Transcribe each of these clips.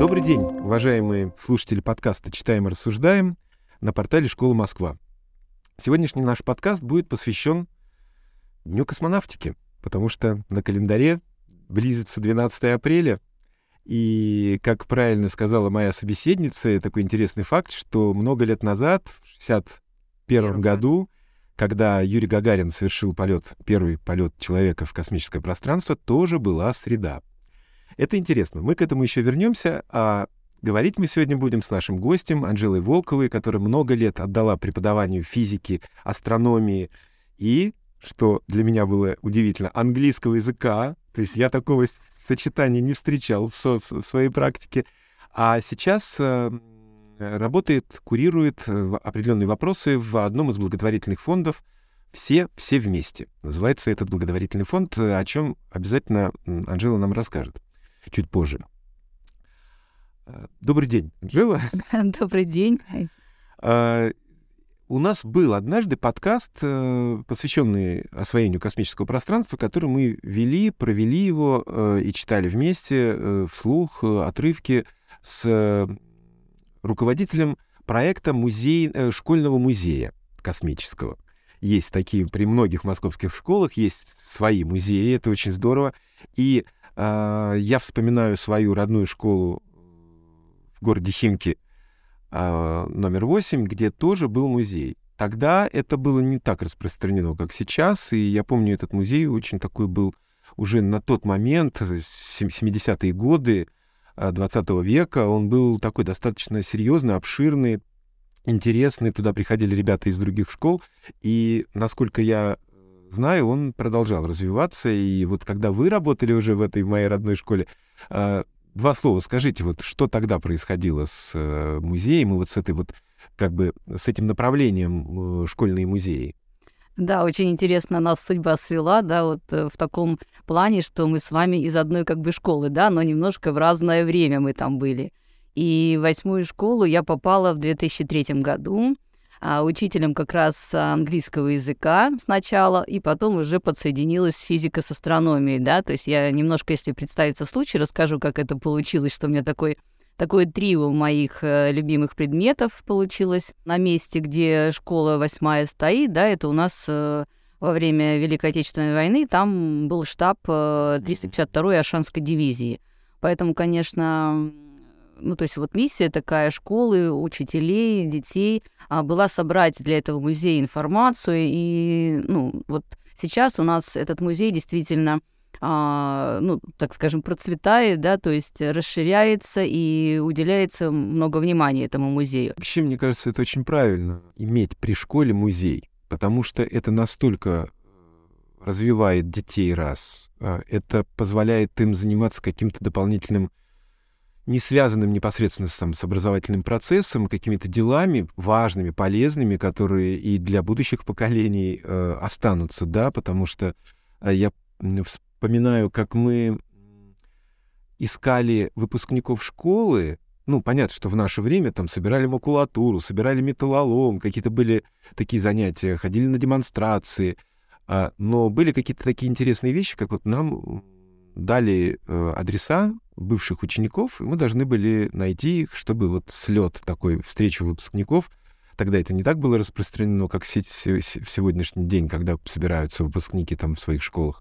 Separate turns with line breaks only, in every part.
Добрый день, уважаемые слушатели подкаста «Читаем и рассуждаем» на портале «Школа Москва». Сегодняшний наш подкаст будет посвящен Дню космонавтики, потому что на календаре близится 12 апреля, и, как правильно сказала моя собеседница, такой интересный факт, что много лет назад, в 1961 году, когда Юрий Гагарин совершил первый полет человека в космическое пространство, тоже была среда. Это интересно. Мы к этому еще вернемся, а говорить мы сегодня будем с нашим гостем Анжелой Волковой, которая много лет отдала преподаванию физики, астрономии и, что для меня было удивительно, английского языка. То есть я такого сочетания не встречал в своей практике. А сейчас работает, курирует определенные вопросы в одном из благотворительных фондов «Все вместе». Называется этот благотворительный фонд, о чем обязательно Анжела нам расскажет чуть позже. Добрый день, Анжела.
Добрый день.
У нас был однажды подкаст, посвященный освоению космического пространства, который мы провели его и читали вместе вслух отрывки с руководителем проекта школьного музея космического. Есть такие при многих московских школах, есть свои музеи, это очень здорово. И я вспоминаю свою родную школу в городе Химки, номер 8, где тоже был музей. Тогда это было не так распространено, как сейчас, и я помню, этот музей очень такой был уже на тот момент, 70-е годы 20 века, он был такой достаточно серьезный, обширный, интересный, туда приходили ребята из других школ, и, насколько я знаю, он продолжал развиваться, и вот когда вы работали уже в этой моей родной школе, два слова скажите, вот что тогда происходило с музеем и вот с этим направлением школьные музеи?
Да, очень интересно, нас судьба свела, да, вот в таком плане, что мы с вами из одной школы, да, но немножко в разное время мы там были. И в 8-ю школу я попала в 2003 году, учителем как раз английского языка сначала, и потом уже подсоединилась физика с астрономией, да, то есть я немножко, если представится случай, расскажу, как это получилось, что у меня такое трио моих любимых предметов получилось на месте, где школа 8-я стоит, да, это у нас во время Великой Отечественной войны, там был штаб 352-й Аршанской дивизии, поэтому, конечно... то есть вот миссия такая школы, учителей, детей была собрать для этого музея информацию. И, вот сейчас у нас этот музей действительно, так скажем, процветает, да, то есть расширяется и уделяется много внимания этому музею.
Вообще, мне кажется, это очень правильно иметь при школе музей, потому что это настолько развивает детей, это позволяет им заниматься каким-то дополнительным, не связанным непосредственно с образовательным процессом, какими-то делами важными, полезными, которые и для будущих поколений останутся, да, потому что я вспоминаю, как мы искали выпускников школы, понятно, что в наше время там собирали макулатуру, собирали металлолом, какие-то были такие занятия, ходили на демонстрации, но были какие-то такие интересные вещи, как вот нам дали адреса бывших учеников, и мы должны были найти их, чтобы вот слет такой, встречу выпускников. Тогда это не так было распространено, как в сегодняшний день, когда собираются выпускники там в своих школах.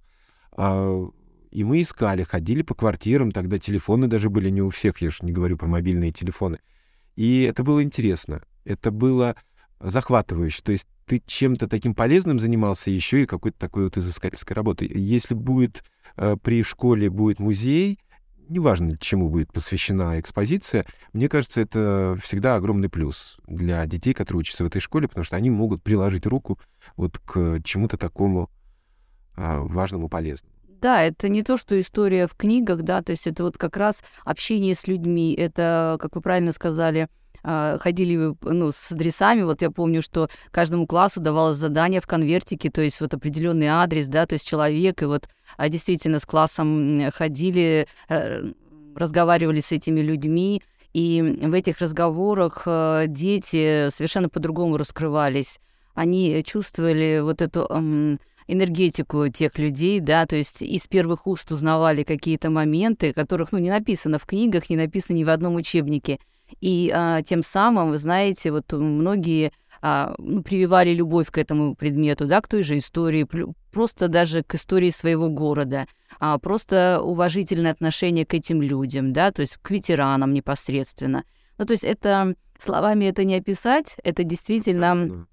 И мы искали, ходили по квартирам, тогда телефоны даже были не у всех, я уж не говорю про мобильные телефоны. И это было интересно, это было захватывающе. То есть ты чем-то таким полезным занимался, еще и какой-то такой вот изыскательской работой. Если при школе будет музей, неважно, чему будет посвящена экспозиция, мне кажется, это всегда огромный плюс для детей, которые учатся в этой школе, потому что они могут приложить руку вот к чему-то такому важному, полезному.
Да, это не то, что история в книгах, да, то есть это вот как раз общение с людьми, это, как вы правильно сказали, ходили с адресами. Вот я помню, что каждому классу давалось задание в конвертике, то есть вот определенный адрес, да, то есть человек, и вот действительно с классом ходили, разговаривали с этими людьми, и в этих разговорах дети совершенно по-другому раскрывались. Они чувствовали вот эту энергетику тех людей, да, то есть из первых уст узнавали какие-то моменты, которых, не написано в книгах, не написано ни в одном учебнике. И тем самым, вы знаете, вот многие прививали любовь к этому предмету, да, к той же истории, просто даже к истории своего города, просто уважительное отношение к этим людям, да, то есть к ветеранам непосредственно. То есть это словами это не описать, это действительно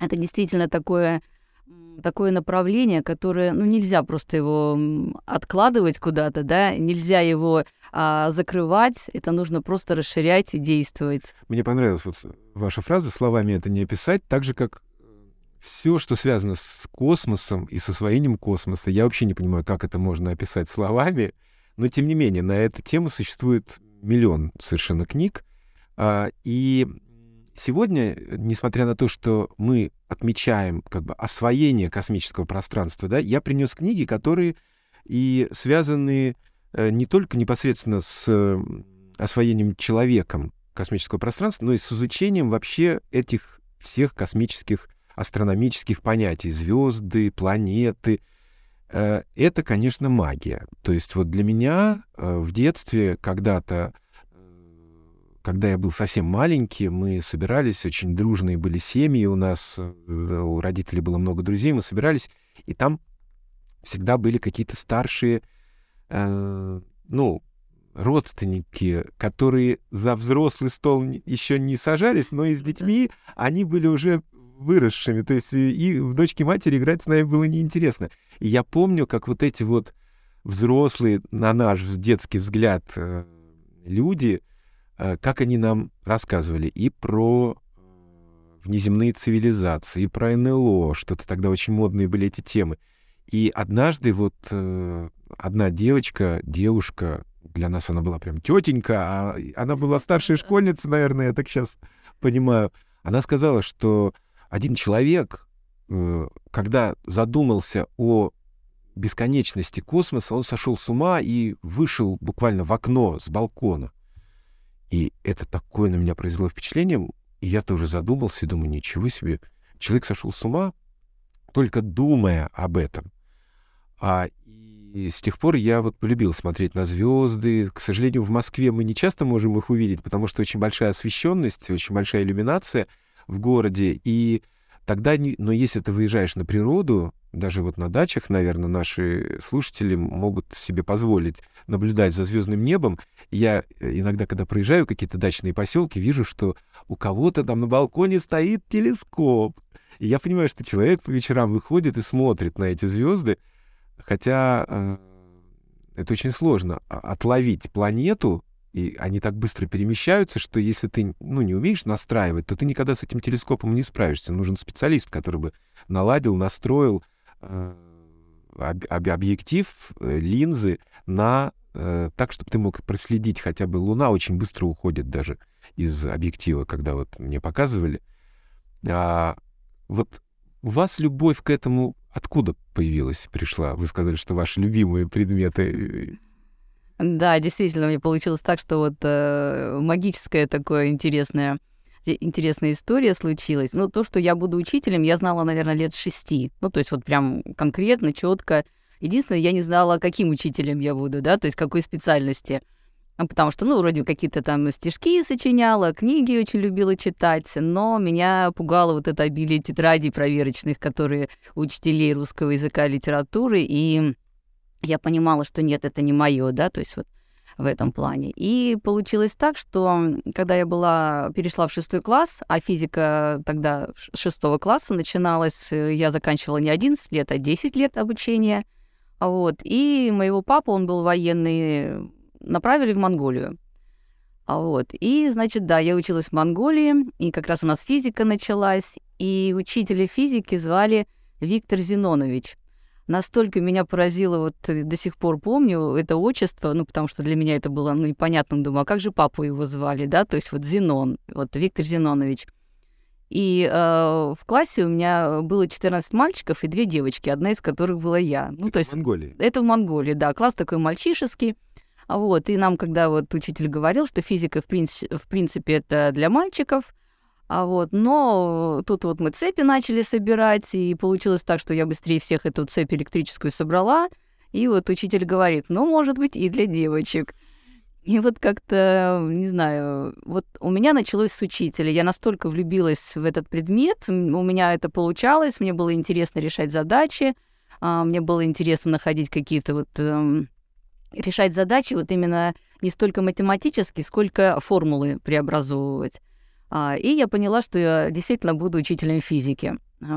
такое направление, которое, нельзя просто его откладывать куда-то, да, нельзя его закрывать, это нужно просто расширять и действовать.
Мне понравилась вот ваша фраза «словами это не описать», так же, как все, что связано с космосом и с освоением космоса. Я вообще не понимаю, как это можно описать словами, но, тем не менее, на эту тему существует миллион совершенно книг, и сегодня, несмотря на то, что мы отмечаем освоение космического пространства, да, я принес книги, которые и связаны не только непосредственно с освоением человеком космического пространства, но и с изучением вообще этих всех космических, астрономических понятий. Звезды, планеты. Это, конечно, магия. То есть вот для меня в детстве когда-то, когда я был совсем маленький, мы собирались, очень дружные были семьи у нас, у родителей было много друзей, мы собирались, и там всегда были какие-то старшие, родственники, которые за взрослый стол еще не сажались, но и с детьми они были уже выросшими, то есть и в дочки матери играть с нами было неинтересно. И я помню, как вот эти вот взрослые, на наш детский взгляд, люди, как они нам рассказывали и про внеземные цивилизации, и про НЛО, что-то тогда очень модные были эти темы. И однажды вот одна девушка, для нас она была прям тетенька, а она была старшая школьница, наверное, я так сейчас понимаю, она сказала, что один человек, когда задумался о бесконечности космоса, он сошел с ума и вышел буквально в окно с балкона. И это такое на меня произвело впечатление, и я тоже задумался, и думаю, ничего себе, человек сошел с ума, только думая об этом. И с тех пор я вот полюбил смотреть на звезды. К сожалению, в Москве мы не часто можем их увидеть, потому что очень большая освещенность, очень большая иллюминация в городе, и тогда, но если ты выезжаешь на природу, даже вот на дачах, наверное, наши слушатели могут себе позволить наблюдать за звездным небом. Я иногда, когда проезжаю какие-то дачные поселки, вижу, что у кого-то там на балконе стоит телескоп. И я понимаю, что человек по вечерам выходит и смотрит на эти звезды, хотя это очень сложно отловить планету, и они так быстро перемещаются, что если ты не умеешь настраивать, то ты никогда с этим телескопом не справишься. Нужен специалист, который бы наладил, настроил объектив, линзы так, чтобы ты мог проследить. Хотя бы Луна очень быстро уходит даже из объектива, когда вот мне показывали. Вот у вас любовь к этому откуда пришла? Вы сказали, что ваши любимые предметы...
Да, действительно, мне получилось так, что вот магическая такая интересная история случилась. То, что я буду учителем, я знала, наверное, лет 6. То есть вот прям конкретно, четко. Единственное, я не знала, каким учителем я буду, да, то есть какой специальности. Потому что, вроде какие-то там стишки сочиняла, книги очень любила читать, но меня пугало вот это обилие тетрадей проверочных, которые у учителей русского языка и литературы, и я понимала, что нет, это не моё, да, то есть вот в этом плане. И получилось так, что когда я перешла в 6 класс, а физика тогда с 6 класса начиналась, я заканчивала не 11 лет, а 10 лет обучения, и моего папу, он был военный, направили в Монголию. И, значит, да, я училась в Монголии, и как раз у нас физика началась, и учителя физики звали Виктор Зинонович. Настолько меня поразило, до сих пор помню это отчество, потому что для меня это было непонятно, думаю, а как же папу его звали, да, то есть Зинон, Виктор Зинонович. И в классе у меня было 14 мальчиков и 2 девочки, одна из которых была я.
Это в Монголии?
Это в Монголии, да, класс такой мальчишеский. И нам, когда учитель говорил, что физика, в принципе, это для мальчиков, Но тут вот мы цепи начали собирать, и получилось так, что я быстрее всех эту цепь электрическую собрала, и вот учитель говорит, может быть, и для девочек. И вот как-то, не знаю, вот у меня началось с учителя. Я настолько влюбилась в этот предмет, у меня это получалось, мне было интересно решать задачи, мне было интересно находить какие-то решать задачи вот именно не столько математические, сколько формулы преобразовывать. И я поняла, что я действительно буду учителем физики.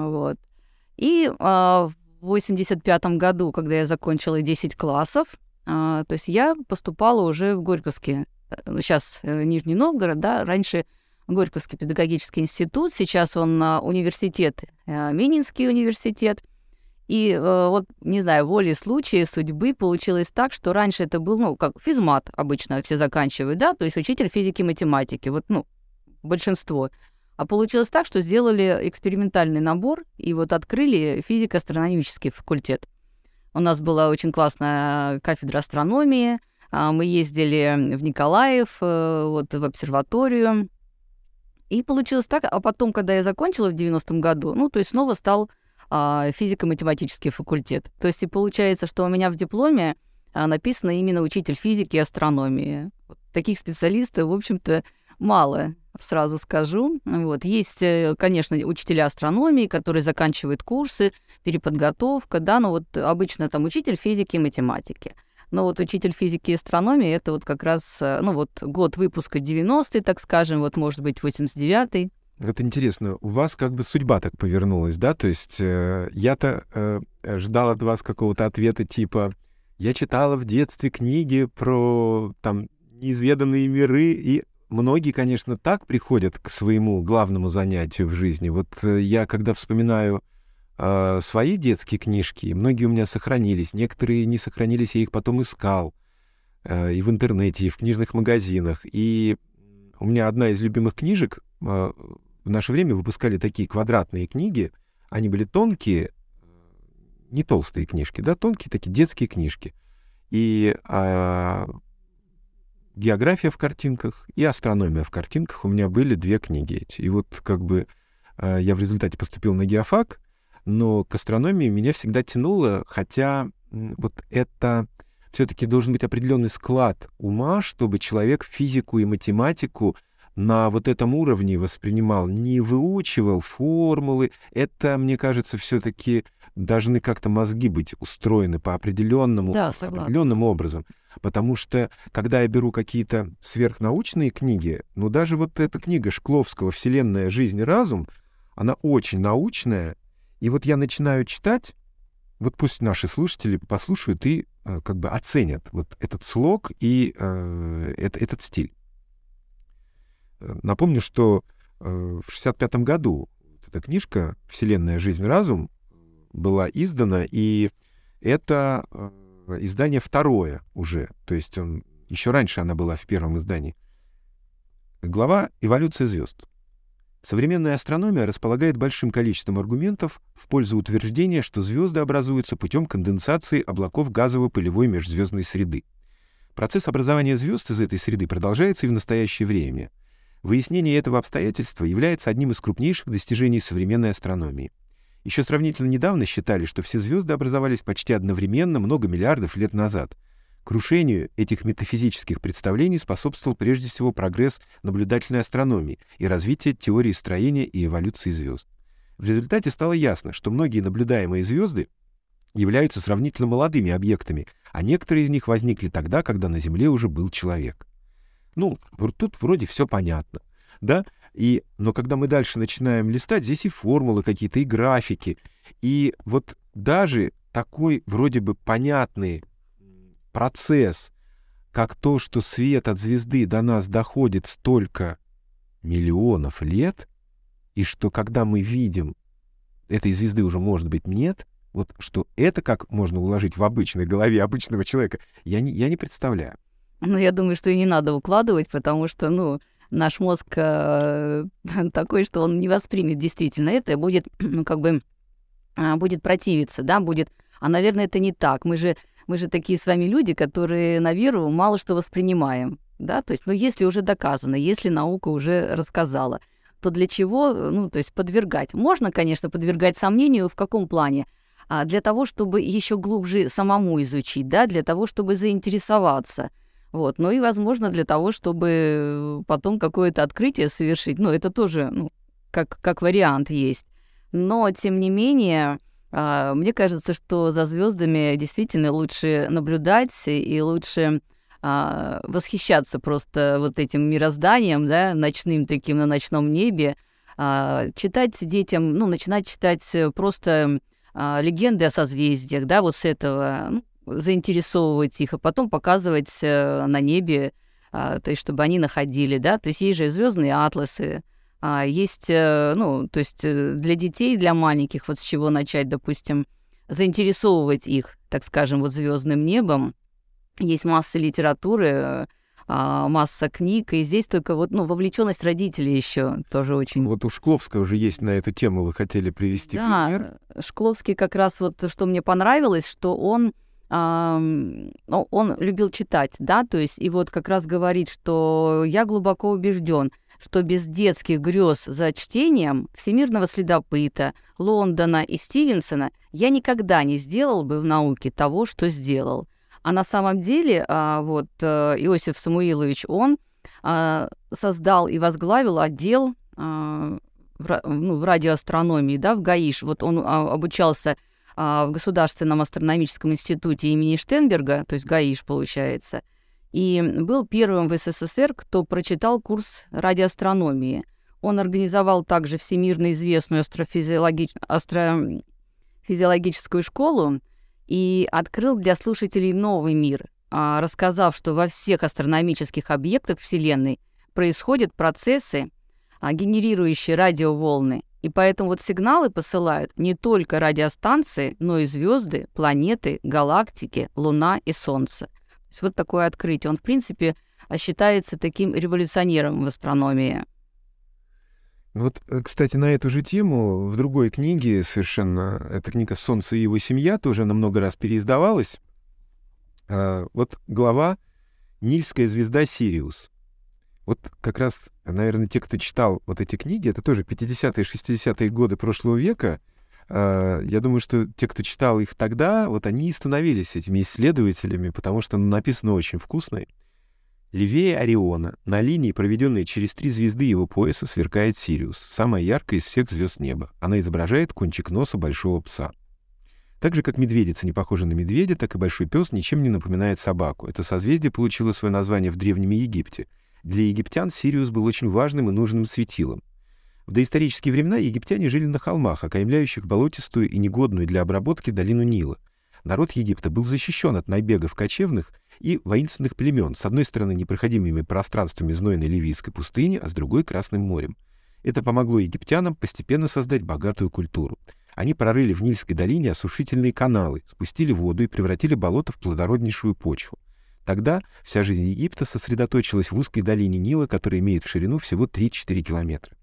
И в 85-м году, когда я закончила 10 классов, то есть я поступала уже в Горьковский, сейчас Нижний Новгород, да, раньше Горьковский педагогический институт, сейчас он университет, Мининский университет. И не знаю, волей случая, судьбы получилось так, что раньше это был, как физмат обычно все заканчивают, да, то есть учитель физики и математики, большинство. А получилось так, что сделали экспериментальный набор и открыли физико-астрономический факультет. У нас была очень классная кафедра астрономии, мы ездили в Николаев, в обсерваторию. И получилось так, а потом, когда я закончила в 90-м году, то есть снова стал физико-математический факультет. То есть и получается, что у меня в дипломе написано именно учитель физики и астрономии. Таких специалистов, в общем-то, мало, сразу скажу. Есть, конечно, учителя астрономии, которые заканчивают курсы, переподготовка, да, обычно там учитель физики и математики. Но учитель физики и астрономии — это как раз, год выпуска 90-й, так скажем, может быть, 89-й.
Это интересно, у вас как бы судьба так повернулась, да? То есть я-то ждал от вас какого-то ответа типа «Я читала в детстве книги про неизведанные миры», и многие, конечно, так приходят к своему главному занятию в жизни. Я, когда вспоминаю свои детские книжки, многие у меня сохранились, некоторые не сохранились, я их потом искал и в интернете, и в книжных магазинах. И у меня одна из любимых книжек, в наше время выпускали такие квадратные книги, они были тонкие, не толстые книжки, да, тонкие такие детские книжки. И география в картинках и астрономия в картинках у меня были 2 книги эти. И я в результате поступил на геофак, но к астрономии меня всегда тянуло, хотя это все-таки должен быть определенный склад ума, чтобы человек физику и математику на этом уровне воспринимал, не выучивал формулы. Это, мне кажется, все-таки должны как-то мозги быть устроены по определенному образом. Потому что, когда я беру какие-то сверхнаучные книги, даже эта книга Шкловского «Вселенная, жизнь, разум», она очень научная, и я начинаю читать, пусть наши слушатели послушают и как бы оценят этот слог и этот стиль. Напомню, что в 65-м году эта книжка «Вселенная, жизнь, разум» была издана, и это издание второе уже, то есть еще раньше она была в первом издании. Глава «Эволюция звезд». Современная астрономия располагает большим количеством аргументов в пользу утверждения, что звезды образуются путем конденсации облаков газово-пылевой межзвездной среды. Процесс образования звезд из этой среды продолжается и в настоящее время. Выяснение этого обстоятельства является одним из крупнейших достижений современной астрономии. Еще сравнительно недавно считали, что все звезды образовались почти одновременно много миллиардов лет назад. Крушению этих метафизических представлений способствовал прежде всего прогресс наблюдательной астрономии и развитие теории строения и эволюции звезд. В результате стало ясно, что многие наблюдаемые звезды являются сравнительно молодыми объектами, а некоторые из них возникли тогда, когда на Земле уже был человек. Тут вроде все понятно, да? Но когда мы дальше начинаем листать, здесь и формулы какие-то, и графики, и даже такой вроде бы понятный процесс, как то, что свет от звезды до нас доходит столько миллионов лет, и что когда мы видим, этой звезды уже, может быть, нет, что это как можно уложить в обычной голове обычного человека, я не представляю.
Я думаю, что и не надо укладывать, потому что, наш мозг такой, что он не воспримет действительно это, и будет, будет противиться, да, будет. А, наверное, это не так. Мы же такие с вами люди, которые на веру мало что воспринимаем, да, то есть, если уже доказано, если наука уже рассказала, то для чего, то есть подвергать? Можно, конечно, подвергать сомнению, в каком плане? Для того, чтобы еще глубже самому изучить, да, для того, чтобы заинтересоваться. Вот. Ну и, возможно, для того, чтобы потом какое-то открытие совершить. Это тоже, как вариант есть. Но, тем не менее, мне кажется, что за звездами действительно лучше наблюдать и лучше восхищаться просто вот этим мирозданием, да, ночным таким на ночном небе, читать детям, начинать читать просто легенды о созвездиях, да, вот с этого, заинтересовывать их, а потом показывать на небе, то есть чтобы они находили, да, то есть есть же звездные атласы, есть, то есть для детей, для маленьких, вот с чего начать, допустим, заинтересовывать их, так скажем, вот звездным небом. Есть масса литературы, масса книг, и здесь только вовлеченность родителей еще тоже очень.
Вот у Шкловского уже есть на эту тему, вы хотели привести пример.
Да, Шкловский как раз что мне понравилось, что он любил читать, да, то есть и вот как раз говорит, что я глубоко убежден, что без детских грез за чтением «Всемирного следопыта», Лондона и Стивенсона я никогда не сделал бы в науке того, что сделал. А на самом деле Иосиф Самуилович, он создал и возглавил отдел в радиоастрономии, да, в ГАИШ. Вот он обучался в Государственном астрономическом институте имени Штенберга, то есть ГАИШ получается, и был первым в СССР, кто прочитал курс радиоастрономии. Он организовал также всемирно известную астрофизиологическую школу и открыл для слушателей новый мир, рассказав, что во всех астрономических объектах Вселенной происходят процессы, генерирующие радиоволны, и поэтому сигналы посылают не только радиостанции, но и звезды, планеты, галактики, Луна и Солнце. То есть вот такое открытие. Он, в принципе, считается таким революционером в астрономии.
Вот, кстати, на эту же тему в другой книге совершенно, эта книга «Солнце и его семья», тоже она много раз переиздавалась. Вот глава «Нильская звезда Сириус». Вот как раз, наверное, те, кто читал вот эти книги, это тоже 50-е, 60-е годы прошлого века. Я думаю, что те, кто читал их тогда, вот они и становились этими исследователями, потому что написано очень вкусно. Левее Ориона, на линии, проведенной через 3 звезды его пояса, сверкает Сириус, самая яркая из всех звезд неба. Она изображает кончик носа большого пса. Так же, как медведица не похожа на медведя, так и большой пес ничем не напоминает собаку. Это созвездие получило свое название в Древнем Египте. Для египтян Сириус был очень важным и нужным светилом. В доисторические времена египтяне жили на холмах, окаймляющих болотистую и негодную для обработки долину Нила. Народ Египта был защищен от набегов кочевных и воинственных племен, с одной стороны непроходимыми пространствами знойной Ливийской пустыни, а с другой — Красным морем. Это помогло египтянам постепенно создать богатую культуру. Они прорыли в Нильской долине осушительные каналы, спустили воду и превратили болото в плодороднейшую почву. Тогда вся жизнь Египта сосредоточилась в узкой долине Нила, которая имеет в ширину всего 3-4 километра.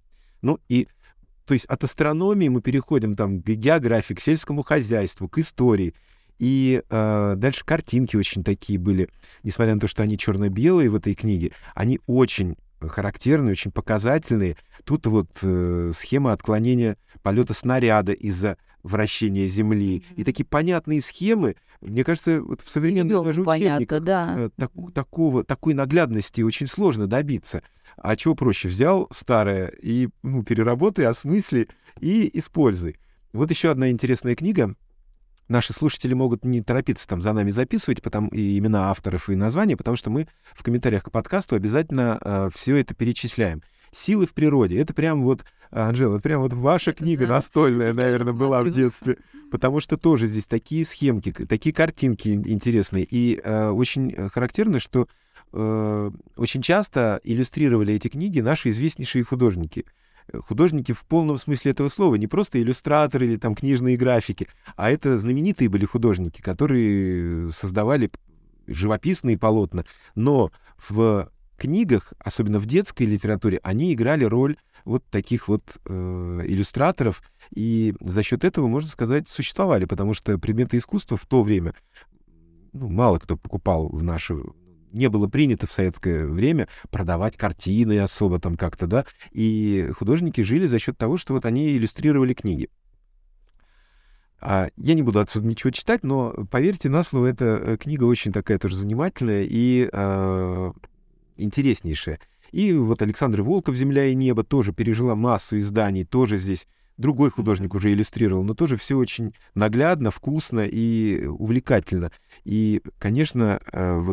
То есть от астрономии мы переходим к географии, к сельскому хозяйству, к истории. И дальше картинки очень такие были, несмотря на то, что они черно-белые в этой книге, они очень характерные, очень показательные. Тут схема отклонения полета снаряда из-за вращения Земли. И такие понятные схемы, мне кажется, в современных даже учебниках такой наглядности очень сложно добиться. А чего проще? Взял старое и переработай, осмысли и используй. Вот еще одна интересная книга. Наши слушатели могут не торопиться за нами записывать и имена авторов, и названия, потому что мы в комментариях к подкасту обязательно все это перечисляем. «Силы в природе». Это прям Анжела, это прям ваша книга настольная, наверное, была в детстве. Потому что тоже здесь такие схемки, такие картинки интересные. И очень характерно, что очень часто иллюстрировали эти книги наши известнейшие художники. Художники в полном смысле этого слова, не просто иллюстраторы или книжные графики, а это знаменитые были художники, которые создавали живописные полотна. Но в книгах, особенно в детской литературе, они играли роль таких иллюстраторов, и за счет этого, можно сказать, существовали, потому что предметы искусства в то время мало кто покупал в наше не было принято в советское время продавать картины особо там как-то, да, и художники жили за счет того, что вот они иллюстрировали книги. Я не буду отсюда ничего читать, но поверьте на слово, эта книга очень такая тоже занимательная и интереснейшая. И вот Александр Волков «Земля и небо» тоже пережила массу изданий, тоже здесь другой художник уже иллюстрировал, но тоже все очень наглядно, вкусно и увлекательно. И, конечно, вот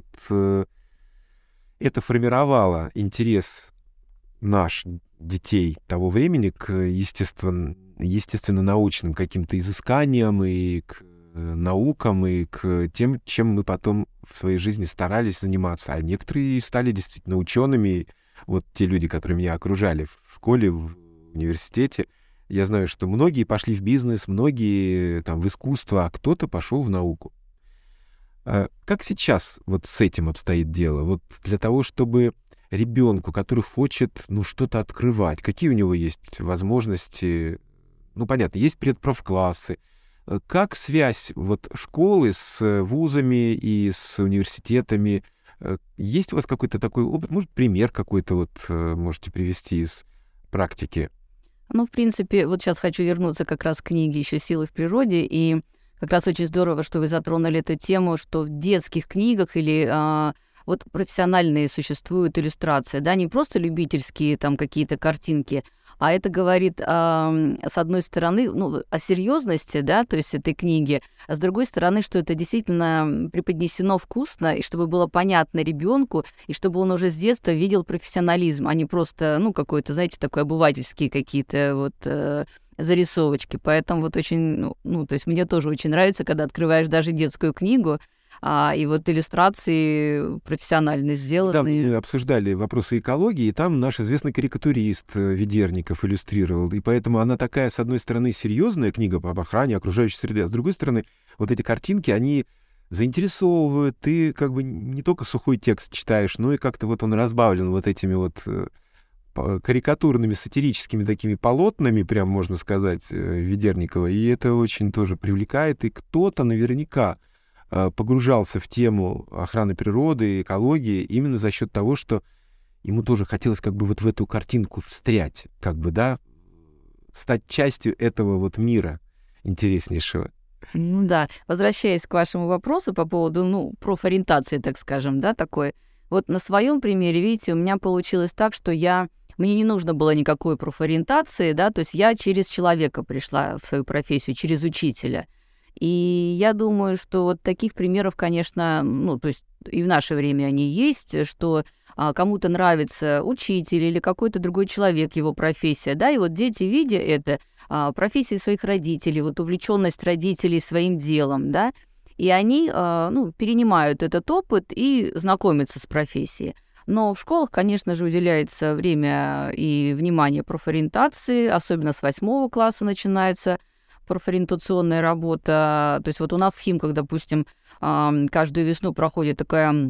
это формировало интерес наш, детей того времени, к естественно-научным каким-то изысканиям и к наукам, и к тем, чем мы потом в своей жизни старались заниматься. А некоторые стали действительно учеными. Вот те люди, которые меня окружали в школе, в университете, я знаю, что многие пошли в бизнес, многие там в искусство, а кто-то пошел в науку. Как сейчас вот с этим обстоит дело? Вот для того, чтобы ребенку, который хочет, что-то открывать, какие у него есть возможности? Понятно, есть предпрофклассы. Как связь вот школы с вузами и с университетами? Есть у вас какой-то такой опыт? Может, пример какой-то вот можете привести из практики?
В принципе, вот сейчас хочу вернуться как раз к книге «Еще силы в природе», и как раз очень здорово, что вы затронули эту тему, что в детских книгах или вот профессиональные существуют иллюстрации, да, не просто любительские там какие-то картинки, а это говорит, с одной стороны, о серьезности, да, то есть этой книги, а с другой стороны, что это действительно преподнесено вкусно, и чтобы было понятно ребенку, и чтобы он уже с детства видел профессионализм, а не просто, какой-то, знаете, такой обывательские какие-то вот зарисовочки. Поэтому вот очень, то есть мне тоже очень нравится, когда открываешь даже детскую книгу, и вот иллюстрации профессионально сделаны.
Там мы обсуждали вопросы экологии, и там наш известный карикатурист Ведерников иллюстрировал. И поэтому она такая, с одной стороны, серьезная книга об охране окружающей среды, а с другой стороны, вот эти картинки, они заинтересовывают. Ты как бы не только сухой текст читаешь, но и как-то вот он разбавлен вот этими вот карикатурными, сатирическими такими полотнами, прям можно сказать, Ведерникова. И это очень тоже привлекает. И кто-то наверняка погружался в тему охраны природы, экологии именно за счет того, что ему тоже хотелось как бы вот в эту картинку встрять, как бы, да, стать частью этого вот мира интереснейшего.
Да, возвращаясь к вашему вопросу по поводу, профориентации, так скажем, да, такой. Вот на своем примере, видите, у меня получилось так, что мне не нужно было никакой профориентации, да, то есть я через человека пришла в свою профессию, через учителя. И я думаю, что вот таких примеров, конечно, то есть и в наше время они есть, что кому-то нравится учитель или какой-то другой человек, его профессия, да, и вот дети, видя это, профессии своих родителей, вот увлеченность родителей своим делом, да, и они, перенимают этот опыт и знакомятся с профессией. Но в школах, конечно же, уделяется время и внимание профориентации, особенно с 8 класса начинается профориентационная работа. То есть вот у нас в Химках, допустим, каждую весну проходит такая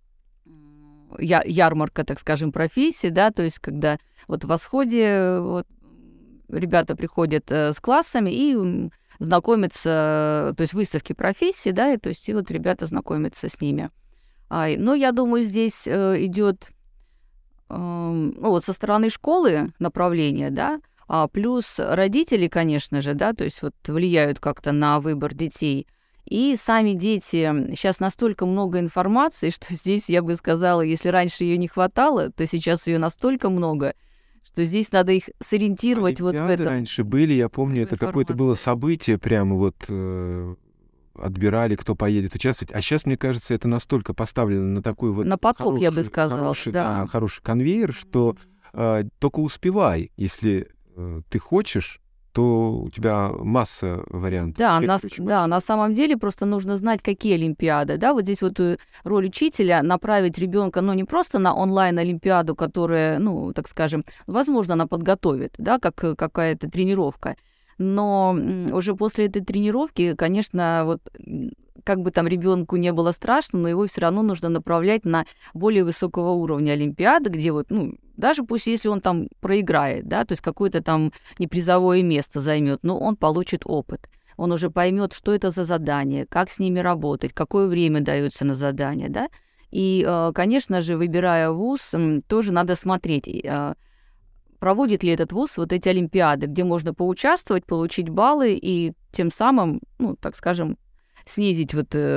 ярмарка, так скажем, профессий, да, то есть когда вот в Восходе вот, ребята приходят с классами и знакомятся, то есть выставки профессий, да, и то есть и вот ребята знакомятся с ними. Но я думаю, здесь идет вот со стороны школы направление, да, плюс родители, конечно же, да, то есть вот влияют как-то на выбор детей. И сами дети, сейчас настолько много информации, что здесь, я бы сказала, если раньше ее не хватало, то сейчас ее настолько много, что здесь надо их сориентировать вот в этом.
Раньше были, я помню, это какое-то было событие, прямо вот отбирали, кто поедет участвовать. А сейчас, мне кажется, это настолько поставлено на такой вот...
На поток, я бы сказала,
хороший конвейер, что только успевай, если ты хочешь, то у тебя масса вариантов.
Да, на самом деле просто нужно знать, какие олимпиады. Да, вот здесь вот роль учителя направить ребенка, не просто на онлайн-олимпиаду, которая, так скажем, возможно, она подготовит, да, как какая-то тренировка. Но уже после этой тренировки, конечно, вот как бы там ребенку не было страшно, но его все равно нужно направлять на более высокого уровня олимпиады, где вот, даже пусть если он там проиграет, да, то есть какое-то там непризовое место займет, но он получит опыт. Он уже поймет, что это за задание, как с ними работать, какое время дается на задание, да. И, конечно же, выбирая вуз, тоже надо смотреть, проводит ли этот вуз вот эти олимпиады, где можно поучаствовать, получить баллы и тем самым, ну, так скажем, снизить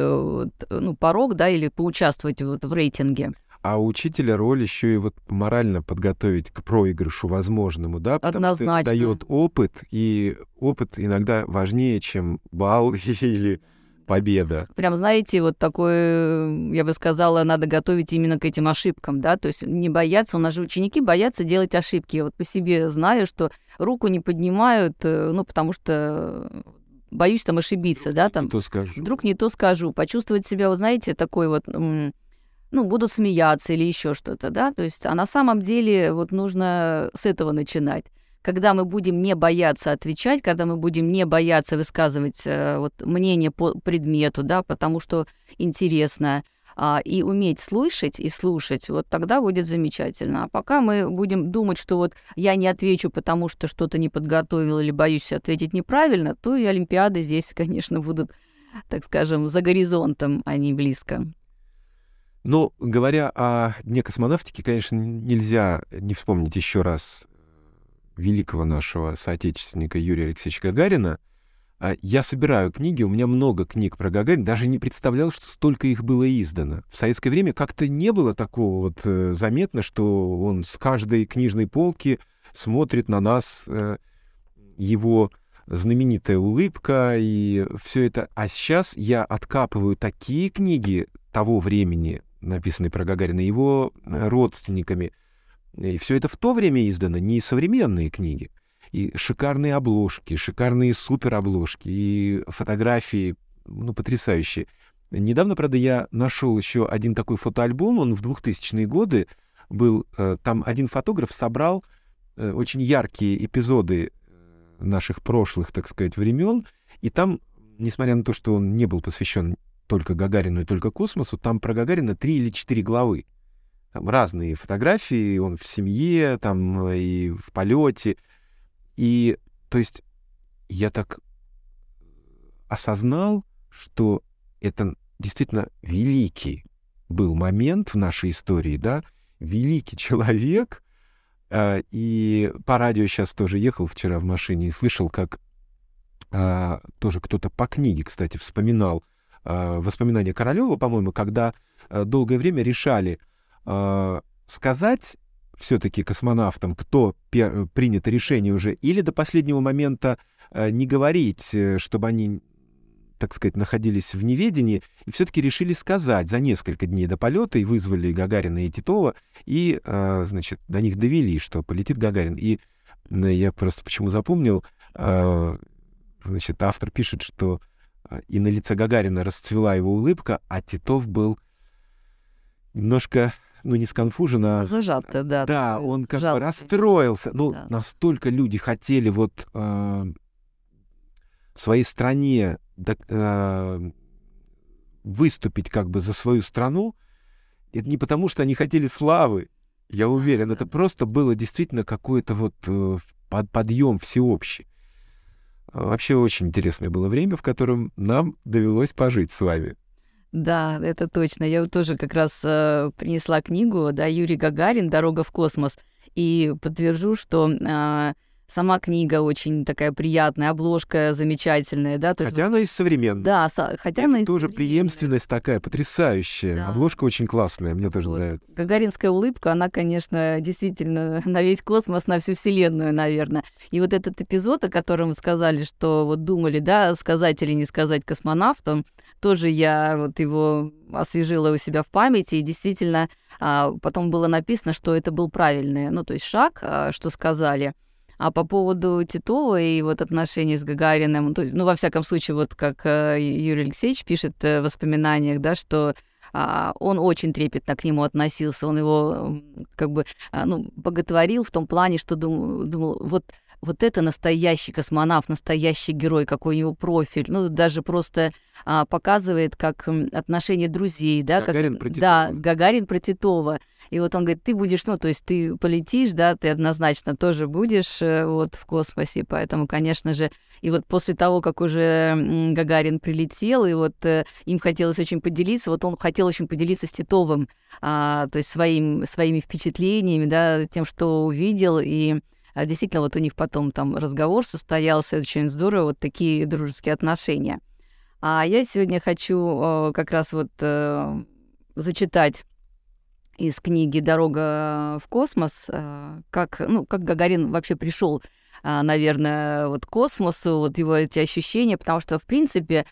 порог, да, или поучаствовать вот в рейтинге.
А у учителя роль еще и вот морально подготовить к проигрышу возможному, да, потому
Однозначно.
что это дает опыт, и опыт иногда важнее, чем балл или победа.
Прям, знаете, вот такое, я бы сказала, надо готовить именно к этим ошибкам, да, то есть не бояться, у нас же ученики боятся делать ошибки. Я вот по себе знаю, что руку не поднимают, ну, потому что боюсь там ошибиться, да, там. Вдруг не то скажу, почувствовать себя, вот знаете, такой вот, ну, будут смеяться или еще что-то, да, то есть, а на самом деле вот нужно с этого начинать. Когда мы будем не бояться отвечать, когда мы будем не бояться высказывать вот, мнение по предмету, да, потому что интересно, и уметь слышать и слушать, вот тогда будет замечательно. А пока мы будем думать, что вот я не отвечу, потому что что-то не подготовил или боюсь ответить неправильно, то и олимпиады здесь, конечно, будут, так скажем, за горизонтом, а не близко.
Но, говоря о Дне космонавтики, конечно, нельзя не вспомнить еще раз великого нашего соотечественника Юрия Алексеевича Гагарина. Я собираю книги, у меня много книг про Гагарина, даже не представлял, что столько их было издано. В советское время как-то не было такого вот заметно, что он с каждой книжной полки смотрит на нас, его знаменитая улыбка и все это. А сейчас я откапываю такие книги того времени, написанные про Гагарина, его родственниками. И все это в то время издано, не современные книги. И шикарные обложки, шикарные суперобложки, и фотографии, ну, потрясающие. Недавно, правда, я нашел еще один такой фотоальбом, он в 2000-е годы был. Там один фотограф собрал очень яркие эпизоды наших прошлых, так сказать, времен. И там, несмотря на то, что он не был посвящен только Гагарину и только космосу, там про Гагарина 3 или 4 главы. Там разные фотографии, он в семье, там и в полете. И, то есть, я так осознал, что это действительно великий был момент в нашей истории, да, великий человек. И по радио сейчас тоже ехал вчера в машине и слышал, как тоже кто-то по книге, кстати, вспоминал воспоминания Королёва, по-моему, когда долгое время решали сказать все-таки космонавтам, кто принято решение уже, или до последнего момента не говорить, чтобы они, так сказать, находились в неведении, и все-таки решили сказать за несколько дней до полета, и вызвали Гагарина и Титова, и, значит, до них довели, что полетит Гагарин. И я просто почему запомнил, значит, автор пишет, что и на лице Гагарина расцвела его улыбка, а Титов был немножко, ну, не сконфужен, а...
Зажато, да.
Да, он как бы расстроился. Ну, да. Настолько люди хотели вот своей стране выступить как бы за свою страну. Это не потому, что они хотели славы, я уверен. Это просто было действительно какой-то вот подъем всеобщий. Вообще очень интересное было время, в котором нам довелось пожить с вами.
Да, это точно. Я вот тоже как раз принесла книгу, да, Юрий Гагарин «Дорога в космос», и подтвержу, что сама книга очень такая приятная, обложка замечательная, да. То
хотя
есть,
она и современная.
Да, хотя она и
тоже преемственность такая потрясающая. Да. Обложка очень классная, мне тоже нравится.
Гагаринская улыбка, она, конечно, действительно на весь космос, на всю Вселенную, наверное. И вот этот эпизод, о котором вы сказали, что вот думали, да, сказать или не сказать космонавтам, тоже я вот его освежила у себя в памяти, и действительно потом было написано, что это был правильный, ну, то есть шаг, что сказали. А по поводу Титова и вот отношений с Гагариным, то есть, ну, во всяком случае, вот как Юрий Алексеевич пишет в воспоминаниях, да, что он очень трепетно к нему относился, он его как бы, ну, боготворил в том плане, что думал, вот вот это настоящий космонавт, настоящий герой, какой у него профиль. Ну, даже просто показывает, как отношения друзей, да,
Гагарин
как,
про Титова.
да, Гагарин про Титова. И вот он говорит, ты будешь, ну, то есть ты полетишь, да, ты однозначно тоже будешь вот в космосе, поэтому, конечно же, и вот после того, как уже Гагарин прилетел, и вот им хотелось очень поделиться, вот он хотел очень поделиться с Титовым, то есть своими впечатлениями, да, тем, что увидел, и действительно вот у них потом там разговор состоялся, очень здорово, вот такие дружеские отношения. А я сегодня хочу как раз вот зачитать из книги «Дорога в космос», как Гагарин вообще пришел, наверное, вот к космосу, вот его эти ощущения, потому что, в принципе,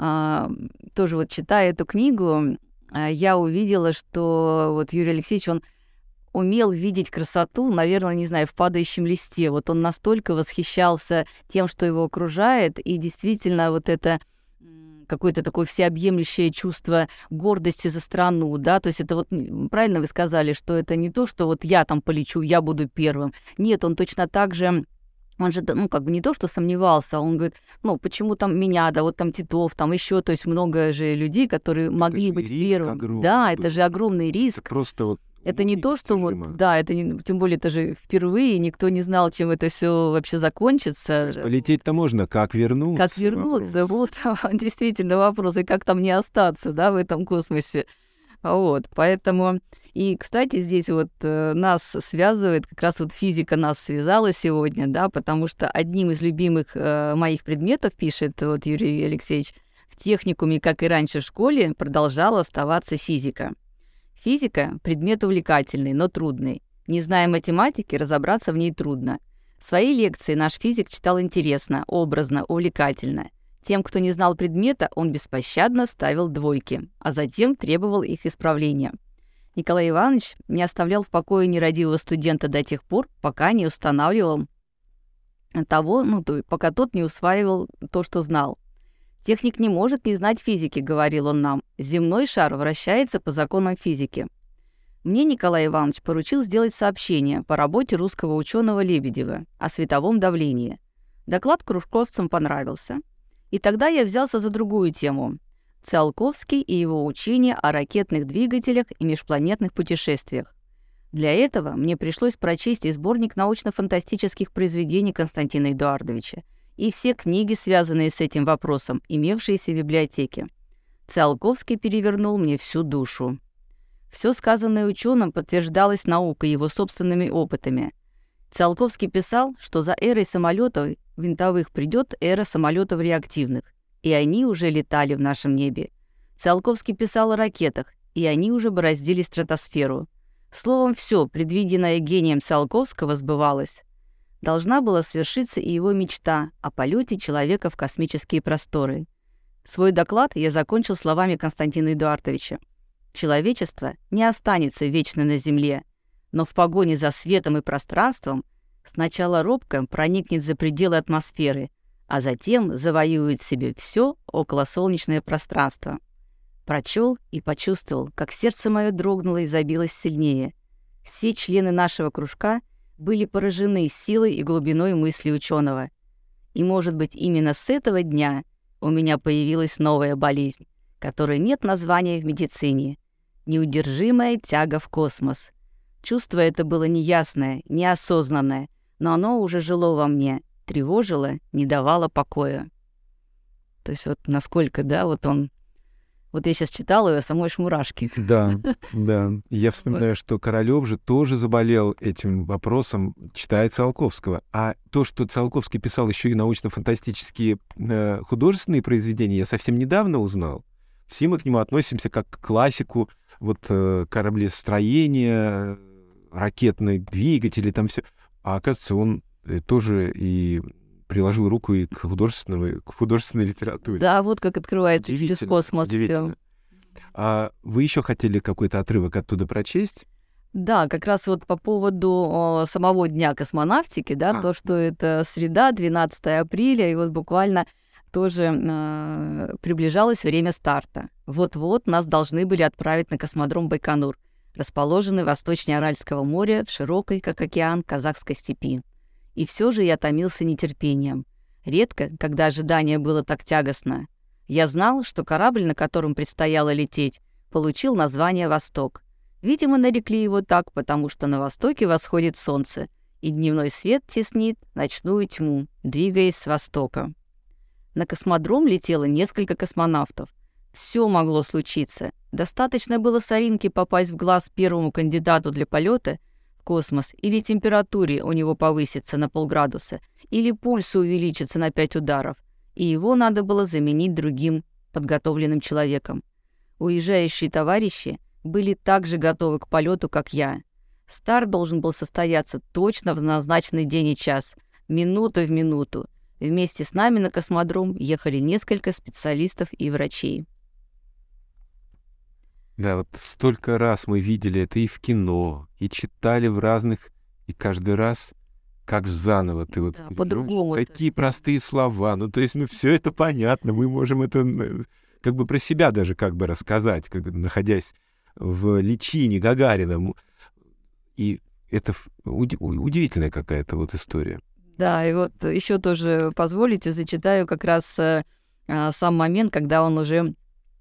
тоже вот читая эту книгу, я увидела, что вот Юрий Алексеевич, он умел видеть красоту, наверное, не знаю, в падающем листе. Вот он настолько восхищался тем, что его окружает, и действительно вот это какое-то такое всеобъемлющее чувство гордости за страну, да, то есть это вот, правильно вы сказали, что это не то, что вот я там полечу, я буду первым. Нет, он точно так же, он же, ну, как бы не то, что сомневался, он говорит, ну, почему там меня, да, вот там Титов, там еще, то есть много же людей, которые могли быть первым. Да, это же огромный риск.
Это просто вот
это не то, что вот, да, это не, тем более это же впервые, никто не знал, чем это все вообще закончится.
Полететь-то можно, как вернуться?
Как вернуться, вот действительно вопрос, и как там не остаться, да, в этом космосе. Вот, поэтому, и, кстати, здесь вот нас связывает, как раз вот физика нас связала сегодня, да, потому что одним из любимых моих предметов, пишет вот Юрий Алексеевич, в техникуме, как и раньше в школе, продолжала оставаться физика. Физика – предмет увлекательный, но трудный. Не зная математики, разобраться в ней трудно. Свои лекции наш физик читал интересно, образно, увлекательно. Тем, кто не знал предмета, он беспощадно ставил двойки, а затем требовал их исправления. Николай Иванович не оставлял в покое нерадивого студента до тех пор, пока не устанавливал пока тот не усваивал то, что знал. «Техник не может не знать физики», — говорил он нам. «Земной шар вращается по законам физики». Мне Николай Иванович поручил сделать сообщение по работе русского ученого Лебедева о световом давлении. Доклад кружковцам понравился. И тогда я взялся за другую тему – Циолковский и его учение о ракетных двигателях и межпланетных путешествиях. Для этого мне пришлось прочесть и сборник научно-фантастических произведений Константина Эдуардовича, и все книги, связанные с этим вопросом, имевшиеся в библиотеке. Циолковский перевернул мне всю душу. Все сказанное ученым подтверждалось наукой, его собственными опытами. Циолковский писал, что за эрой самолетов винтовых придет эра самолетов реактивных, и они уже летали в нашем небе. Циолковский писал о ракетах, и они уже бороздили стратосферу. Словом, все, предвиденное гением Циолковского, сбывалось. Должна была свершиться и его мечта о полете человека в космические просторы. Свой доклад я закончил словами Константина Эдуардовича. «Человечество не останется вечно на Земле, но в погоне за светом и пространством сначала робко проникнет за пределы атмосферы, а затем завоюет себе все околосолнечное пространство». Прочел и почувствовал, как сердце мое дрогнуло и забилось сильнее. Все члены нашего кружка были поражены силой и глубиной мысли ученого. И, может быть, именно с этого дня у меня появилась новая болезнь, которой нет названия в медицине – неудержимая тяга в космос. Чувство это было неясное, неосознанное, но оно уже жило во мне, тревожило, не давало покоя. То есть вот насколько, да, вот он... Вот я сейчас читала, и самой аж мурашки.
Да, да. Я вспоминаю, что Королёв же тоже заболел этим вопросом, читая Циолковского. А то, что Циолковский писал еще и научно-фантастические художественные произведения, я совсем недавно узнал. Все мы к нему относимся как к классику, вот кораблестроение, ракетные двигатели, там все. А оказывается, он тоже и приложил руку и к художественной литературе.
Да, вот как открывается через космос.
Удивительно. А вы еще хотели какой-то отрывок оттуда прочесть?
Да, как раз вот по поводу самого Дня космонавтики, да, то, что это среда, 12 апреля, и вот буквально тоже приближалось время старта. Вот-вот нас должны были отправить на космодром Байконур, расположенный восточнее Аральского моря в широкой, как океан, казахской степи. И все же я томился нетерпением. Редко, когда ожидание было так тягостно. Я знал, что корабль, на котором предстояло лететь, получил название «Восток». Видимо, нарекли его так, потому что на востоке восходит солнце, и дневной свет теснит ночную тьму, двигаясь с востока. На космодром летело несколько космонавтов. Все могло случиться. Достаточно было соринки попасть в глаз первому кандидату для полета в космос, или температуре у него повысится на полградуса, или пульс увеличится на 5 ударов, и его надо было заменить другим подготовленным человеком. Уезжающие товарищи были так же готовы к полету, как я. Старт должен был состояться точно в назначенный день и час, минута в минуту. Вместе с нами на космодром ехали несколько специалистов и врачей.
Да, вот столько раз мы видели это и в кино, и читали в разных, и каждый раз как заново ты вот...
Да, по-другому
такие
совсем.
простые слова, ну то есть, ну все это понятно, мы можем это как бы про себя даже как бы рассказать, как бы находясь в личине Гагарина. И это удивительная какая-то вот история.
Да, и вот еще тоже позволите, зачитаю как раз сам момент, когда он уже,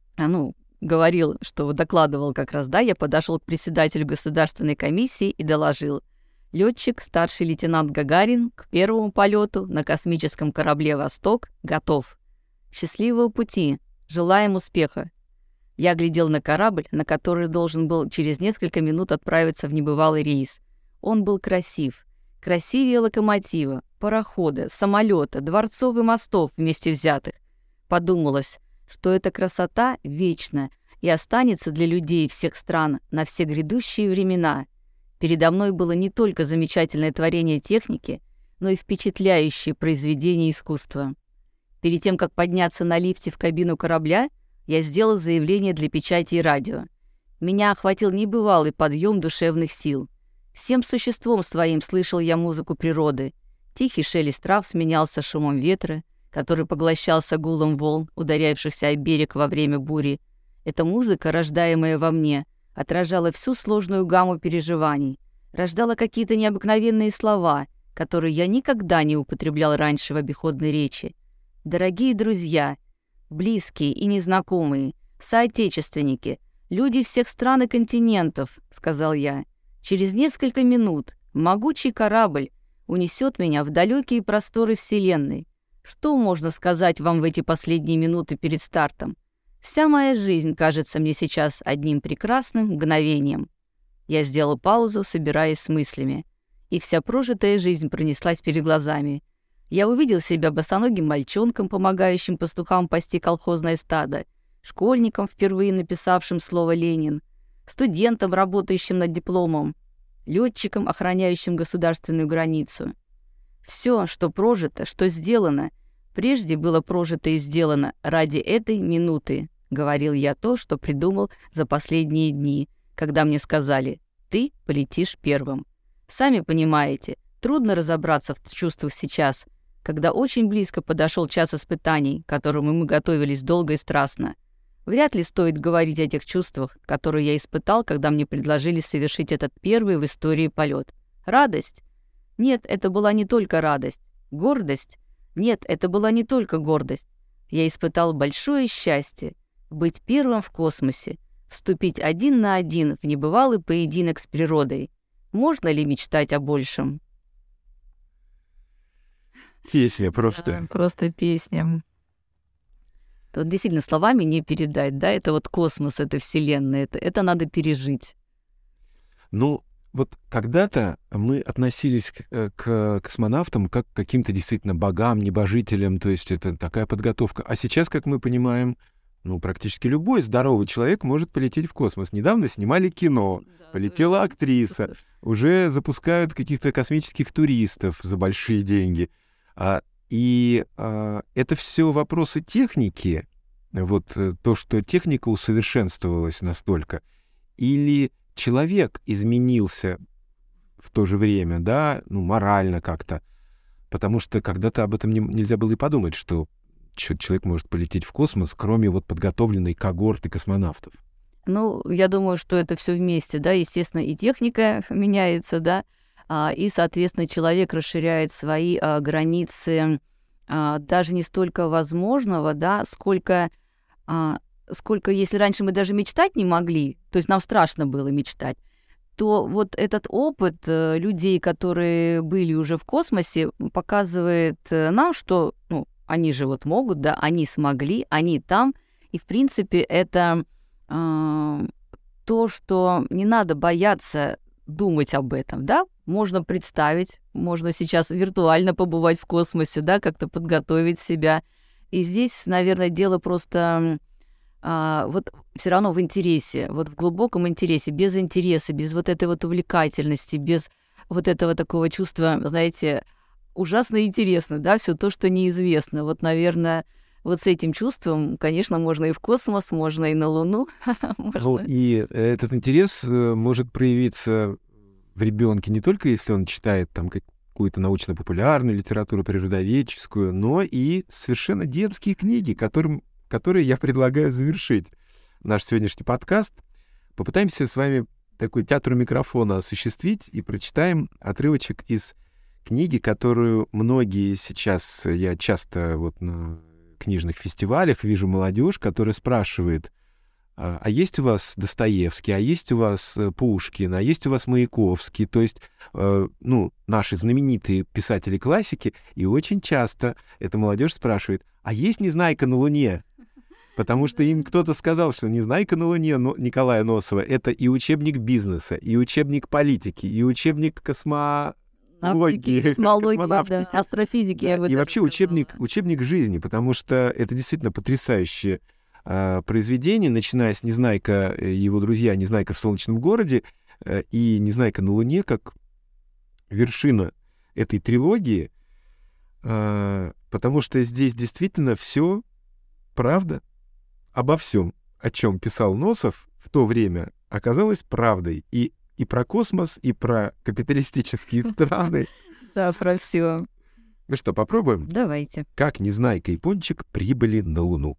говорил, что докладывал как раз, да, я подошел к председателю государственной комиссии и доложил. Летчик, старший лейтенант Гагарин, к первому полету на космическом корабле «Восток» готов. Счастливого пути, желаем успеха. Я глядел на корабль, на который должен был через несколько минут отправиться в небывалый рейс. Он был красив. Красивее локомотива, парохода, самолета, дворцов и мостов вместе взятых. Подумалось, что эта красота вечна и останется для людей всех стран на все грядущие времена. Передо мной было не только замечательное творение техники, но и впечатляющее произведение искусства. Перед тем, как подняться на лифте в кабину корабля, я сделал заявление для печати и радио. Меня охватил небывалый подъем душевных сил. Всем существом своим слышал я музыку природы. Тихий шелест трав сменялся шумом ветра, который поглощался гулом волн, ударявшихся о берег во время бури. Эта музыка, рождаемая во мне, отражала всю сложную гамму переживаний, рождала какие-то необыкновенные слова, которые я никогда не употреблял раньше в обиходной речи. Дорогие друзья, близкие и незнакомые, соотечественники, люди всех стран и континентов, сказал я, через несколько минут могучий корабль унесет меня в далекие просторы Вселенной. Что можно сказать вам в эти последние минуты перед стартом? Вся моя жизнь кажется мне сейчас одним прекрасным мгновением. Я сделал паузу, собираясь с мыслями, и вся прожитая жизнь пронеслась перед глазами. Я увидел себя босоногим мальчонком, помогающим пастухам пасти колхозное стадо, школьником, впервые написавшим слово «Ленин», студентом, работающим над дипломом, летчиком, охраняющим государственную границу. Все, что прожито, что сделано, прежде было прожито и сделано ради этой минуты, говорил я то, что придумал за последние дни, когда мне сказали «ты полетишь первым». Сами понимаете, трудно разобраться в чувствах сейчас, когда очень близко подошел час испытаний, к которому мы готовились долго и страстно. Вряд ли стоит говорить о тех чувствах, которые я испытал, когда мне предложили совершить этот первый в истории полет. Радость? Нет, это была не только радость. Гордость? Нет, это была не только гордость. Я испытал большое счастье быть первым в космосе, вступить один на один в небывалый поединок с природой. Можно ли мечтать о большем?
Песня просто.
Да, просто песня. Тут действительно словами не передать, да, это вот космос, это Вселенная, это надо пережить.
Ну, вот когда-то мы относились к космонавтам как к каким-то действительно богам, небожителям, то есть это такая подготовка. А сейчас, как мы понимаем, практически любой здоровый человек может полететь в космос. Недавно снимали кино, полетела актриса, уже запускают каких-то космических туристов за большие деньги. И это все вопросы техники, вот то, что техника усовершенствовалась настолько, или человек изменился в то же время, да, морально как-то, потому что когда-то об этом нельзя было и подумать, что человек может полететь в космос, кроме вот подготовленной когорты космонавтов.
Я думаю, что это все вместе, да, естественно, и техника меняется, да, и, соответственно, человек расширяет свои границы даже не столько возможного, да, сколько, если раньше мы даже мечтать не могли, то есть нам страшно было мечтать, то вот этот опыт людей, которые были уже в космосе, показывает нам, что они же вот могут, да, они смогли, они там. И, в принципе, это то, что не надо бояться думать об этом, да. Можно представить, можно сейчас виртуально побывать в космосе, да, как-то подготовить себя. И здесь, наверное, дело просто... вот все равно в интересе, вот в глубоком интересе, без интереса, без вот этой вот увлекательности, без вот этого такого чувства, знаете, ужасно интересно, да, все то, что неизвестно. Вот, наверное, вот с этим чувством, конечно, можно и в космос, можно и на Луну.
И этот интерес может проявиться в ребенке не только если он читает там какую-то научно-популярную литературу, природоведческую, но и совершенно детские книги, которые я предлагаю завершить наш сегодняшний подкаст. Попытаемся с вами такой театр микрофона осуществить и прочитаем отрывочек из книги, которую многие сейчас, я часто вот на книжных фестивалях вижу молодежь, которая спрашивает: а есть у вас Достоевский, а есть у вас Пушкин, а есть у вас Маяковский, то есть, наши знаменитые писатели-классики, и очень часто эта молодежь спрашивает: а есть «Незнайка на Луне»? Потому что им кто-то сказал, что «Незнайка на Луне» Николая Носова — это и учебник бизнеса, и учебник политики, и учебник космологии,
космонавтики, астрофизики.
Да, и вообще учебник жизни, потому что это действительно потрясающее произведение, начиная с «Незнайка» и его друзья, «Незнайка в солнечном городе» и «Незнайка на Луне», как вершина этой трилогии, потому что здесь действительно все правда. Обо всем, о чем писал Носов в то время, оказалось правдой. И про космос, и про капиталистические страны.
Да, про все.
Ну что, попробуем?
Давайте.
Как Незнайка и Пончик прибыли на Луну.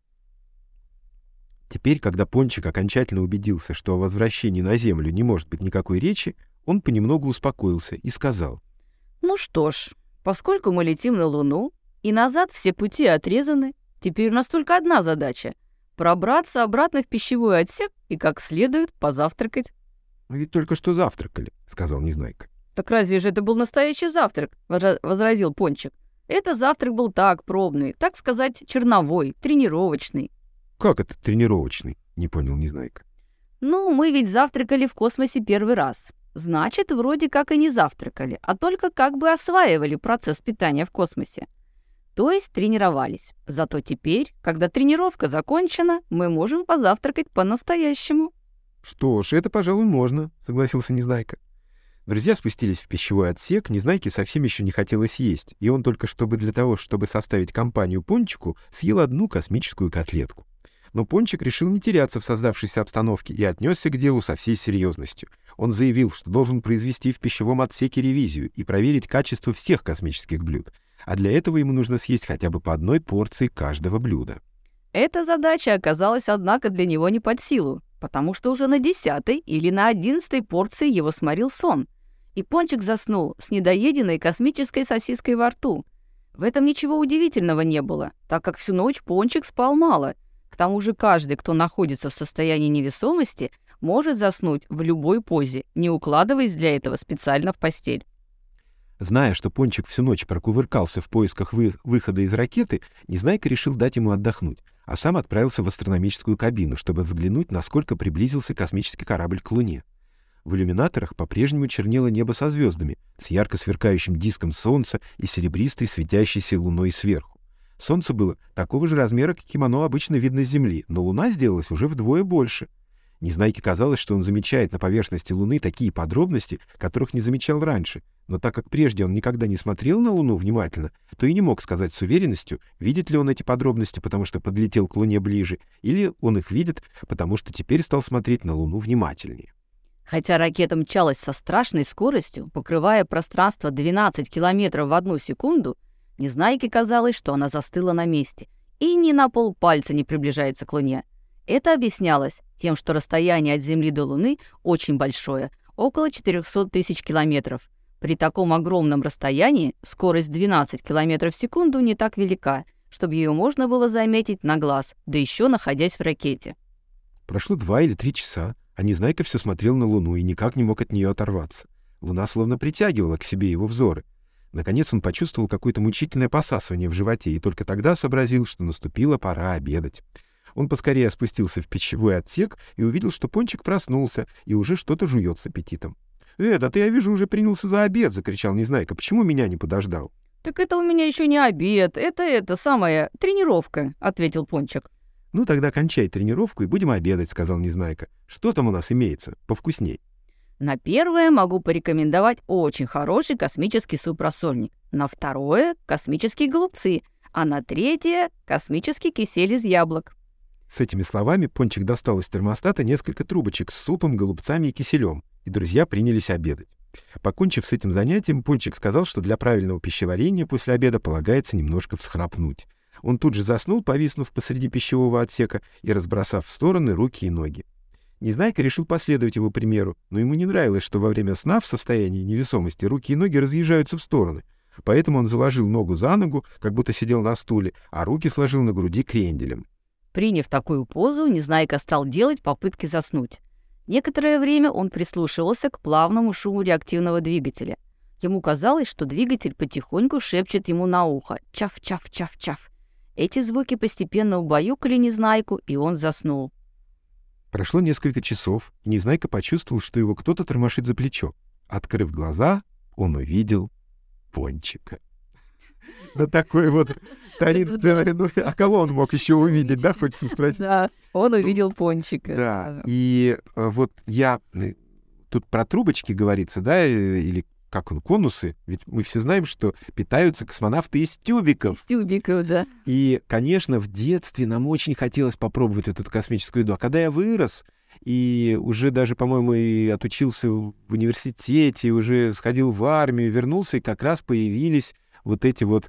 Теперь, когда Пончик окончательно убедился, что о возвращении на Землю не может быть никакой речи, он понемногу успокоился и сказал:
ну что ж, поскольку мы летим на Луну, и назад все пути отрезаны, теперь у нас только одна задача — пробраться обратно в пищевой отсек и как следует позавтракать.
«Мы ведь только что завтракали», — сказал Незнайка.
«Так разве же это был настоящий завтрак?» — возразил Пончик. «Это завтрак был так, пробный, так сказать, черновой, тренировочный».
«Как это тренировочный?» — не понял Незнайка.
«Ну, мы ведь завтракали в космосе первый раз. Значит, вроде как и не завтракали, а только как бы осваивали процесс питания в космосе. То есть тренировались. Зато теперь, когда тренировка закончена, мы можем позавтракать по-настоящему».
«Что ж, это, пожалуй, можно», — согласился Незнайка. Друзья спустились в пищевой отсек, Незнайке совсем еще не хотелось есть, и он только для того, чтобы составить компанию Пончику, съел одну космическую котлетку. Но Пончик решил не теряться в создавшейся обстановке и отнесся к делу со всей серьезностью. Он заявил, что должен произвести в пищевом отсеке ревизию и проверить качество всех космических блюд. А для этого ему нужно съесть хотя бы по одной порции каждого блюда.
Эта задача оказалась, однако, для него не под силу, потому что уже на 10-й или на 11-й порции его сморил сон, и Пончик заснул с недоеденной космической сосиской во рту. В этом ничего удивительного не было, так как всю ночь Пончик спал мало. К тому же каждый, кто находится в состоянии невесомости, может заснуть в любой позе, не укладываясь для этого специально в постель.
Зная, что Пончик всю ночь прокувыркался в поисках выхода из ракеты, Незнайка решил дать ему отдохнуть, а сам отправился в астрономическую кабину, чтобы взглянуть, насколько приблизился космический корабль к Луне. В иллюминаторах по-прежнему чернело небо со звездами, с ярко сверкающим диском Солнца и серебристой светящейся луной сверху. Солнце было такого же размера, каким оно обычно видно с Земли, но Луна сделалась уже вдвое больше. Незнайке казалось, что он замечает на поверхности Луны такие подробности, которых не замечал раньше, но так как прежде он никогда не смотрел на Луну внимательно, то и не мог сказать с уверенностью, видит ли он эти подробности, потому что подлетел к Луне ближе, или он их видит, потому что теперь стал смотреть на Луну внимательнее.
Хотя ракета мчалась со страшной скоростью, покрывая пространство 12 километров в 1 секунду, Незнайке казалось, что она застыла на месте и ни на полпальца не приближается к Луне. Это объяснялось тем, что расстояние от Земли до Луны очень большое, около 400 тысяч километров. При таком огромном расстоянии скорость 12 км в секунду не так велика, чтобы ее можно было заметить на глаз, да еще находясь в ракете.
Прошло 2 или 3 часа, а Незнайка все смотрел на Луну и никак не мог от нее оторваться. Луна словно притягивала к себе его взоры. Наконец он почувствовал какое-то мучительное посасывание в животе и только тогда сообразил, что наступила пора обедать. Он поскорее спустился в пищевой отсек и увидел, что Пончик проснулся и уже что-то жует с аппетитом. Да ты, я вижу, уже принялся за обед!» — закричал Незнайка. «Почему меня не подождал?»
«Так это у меня еще не обед, это самая тренировка», — ответил Пончик.
«Ну тогда кончай тренировку и будем обедать», — сказал Незнайка. «Что там у нас имеется? Повкусней».
На первое могу порекомендовать очень хороший космический суп-рассольник. На второе — космические голубцы, а на третье — космический кисель из яблок.
С этими словами Пончик достал из термостата несколько трубочек с супом, голубцами и киселем, и друзья принялись обедать. Покончив с этим занятием, Пончик сказал, что для правильного пищеварения после обеда полагается немножко всхрапнуть. Он тут же заснул, повиснув посреди пищевого отсека и разбросав в стороны руки и ноги. Незнайка решил последовать его примеру, но ему не нравилось, что во время сна в состоянии невесомости руки и ноги разъезжаются в стороны. Поэтому он заложил ногу за ногу, как будто сидел на стуле, а руки сложил на груди кренделем.
Приняв такую позу, Незнайка стал делать попытки заснуть. Некоторое время он прислушивался к плавному шуму реактивного двигателя. Ему казалось, что двигатель потихоньку шепчет ему на ухо «чав-чав-чав-чав». Эти звуки постепенно убаюкали Незнайку, и он заснул.
Прошло несколько часов, и Незнайка почувствовал, что его кто-то тормошит за плечо. Открыв глаза, он увидел Пончика. Да такой вот таинственный. Ну, а кого он мог еще увидеть, да, хочется спросить?
Да, он увидел Пончика.
Да, и вот я... Тут про трубочки говорится, да, или как он, конусы, ведь мы все знаем, что питаются космонавты из тюбиков.
Из тюбиков, да.
И, конечно, в детстве нам очень хотелось попробовать эту космическую еду. А когда я вырос и уже даже, по-моему, и отучился в университете, и уже сходил в армию, вернулся, и как раз появились вот эти вот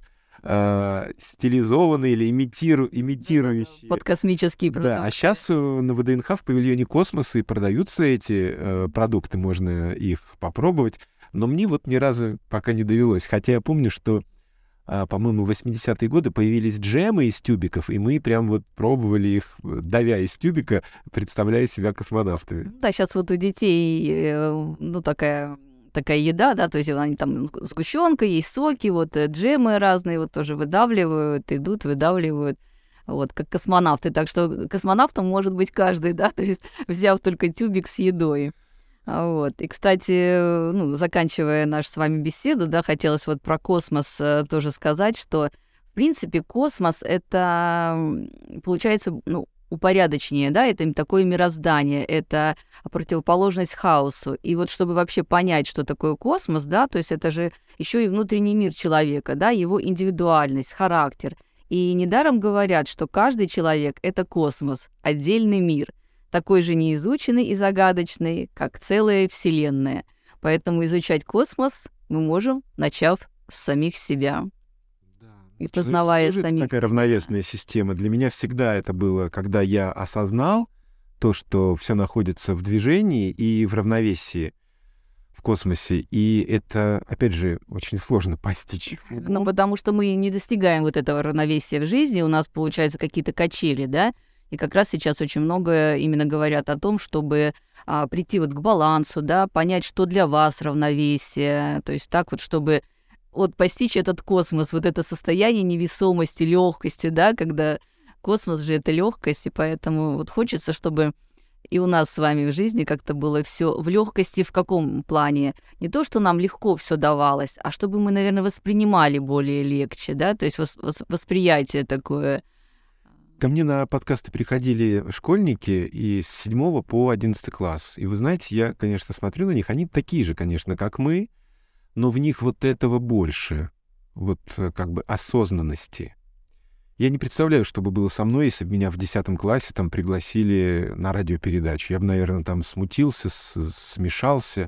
стилизованные или имитирующие.
Под космические продукты.
Да, а сейчас на ВДНХ в павильоне космоса и продаются эти продукты, можно их попробовать. Но мне вот ни разу пока не довелось. Хотя я помню, что, по-моему, в 80-е годы появились джемы из тюбиков, и мы прям вот пробовали их, давя из тюбика, представляя себя космонавтами.
Да, сейчас вот у детей, ну, такая еда, да, то есть они там сгущенка, есть соки, вот джемы разные вот тоже выдавливают, идут, выдавливают, вот, как космонавты. Так что космонавтом может быть каждый, да, то есть взяв только тюбик с едой. Вот. И, кстати, ну, заканчивая нашу с вами беседу, да, хотелось вот про космос тоже сказать, что, в принципе, космос — это, получается, ну, упорядочнее, да, это такое мироздание, это противоположность хаосу. И вот чтобы вообще понять, что такое космос, да, то есть это же еще и внутренний мир человека, да, его индивидуальность, характер. И недаром говорят, что каждый человек — это космос, отдельный мир, такой же неизученный и загадочный, как целая Вселенная. Поэтому изучать космос мы можем, начав с самих себя. И познавая самих себя.
Такая равновесная система. Для меня всегда это было, когда я осознал то, что все находится в движении и в равновесии в космосе. И это, опять же, очень сложно постичь.
Ну, потому что мы не достигаем вот этого равновесия в жизни, у нас получаются какие-то качели, да? И как раз сейчас очень много именно говорят о том, чтобы прийти вот к балансу, да, понять, что для вас равновесие, то есть так вот, чтобы вот постичь этот космос, вот это состояние невесомости, легкости, да, когда космос же это легкость, и поэтому вот хочется, чтобы и у нас с вами в жизни как-то было все в легкости. В каком плане? Не то, что нам легко все давалось, а чтобы мы, наверное, воспринимали более легче, да, то есть восприятие такое.
Ко мне на подкасты приходили школьники и с 7 по 11 класс. И вы знаете, я, конечно, смотрю на них, они такие же, конечно, как мы, но в них вот этого больше, вот как бы осознанности. Я не представляю, что бы было со мной, если бы меня в 10 классе там пригласили на радиопередачу. Я бы, наверное, там смутился, смешался.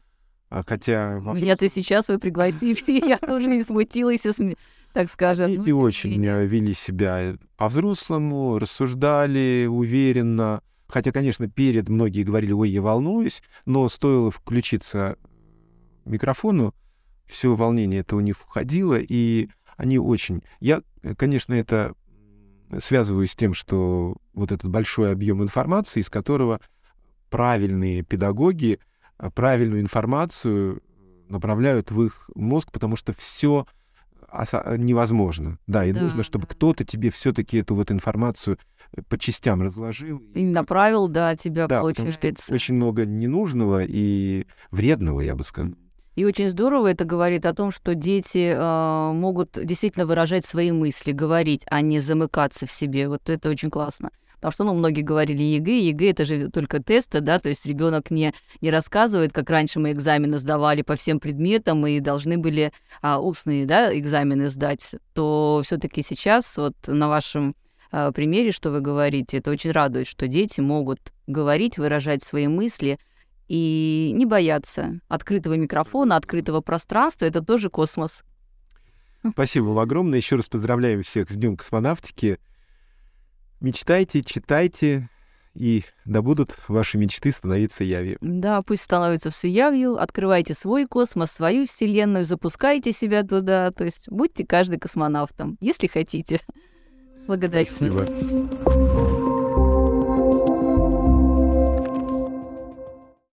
Хотя...
Меня-то сейчас вы пригласили, я тоже не смутилась, так скажем.
Дети очень вели себя по-взрослому, рассуждали уверенно. Хотя, конечно, перед многие говорили: ой, я волнуюсь, но стоило включиться микрофону, все волнение это у них уходило, и они очень... Я, конечно, это связываю с тем, что вот этот большой объем информации, из которого правильные педагоги правильную информацию направляют в их мозг, потому что все невозможно. Да, и нужно, чтобы кто-то тебе все-таки эту вот информацию по частям разложил.
И направил, да, тебя,
да,
получается.
Потому что очень много ненужного и вредного, я бы сказал.
И очень здорово это говорит о том, что дети могут действительно выражать свои мысли, говорить, а не замыкаться в себе. Вот это очень классно. Потому что, многие говорили ЕГЭ это же только тесты, да, то есть ребенок не рассказывает, как раньше мы экзамены сдавали по всем предметам и должны были устные, да, экзамены сдать, то все-таки сейчас вот на вашем примере, что вы говорите, это очень радует, что дети могут говорить, выражать свои мысли и не бояться открытого микрофона, открытого пространства. Это тоже космос.
Спасибо вам огромное. Еще раз поздравляем всех с Днем космонавтики. Мечтайте, читайте, и да будут ваши мечты становиться явью.
Да, пусть становятся все явью. Открывайте свой космос, свою вселенную, запускайте себя туда. То есть будьте каждый космонавтом, если хотите. Благодарю.
Спасибо.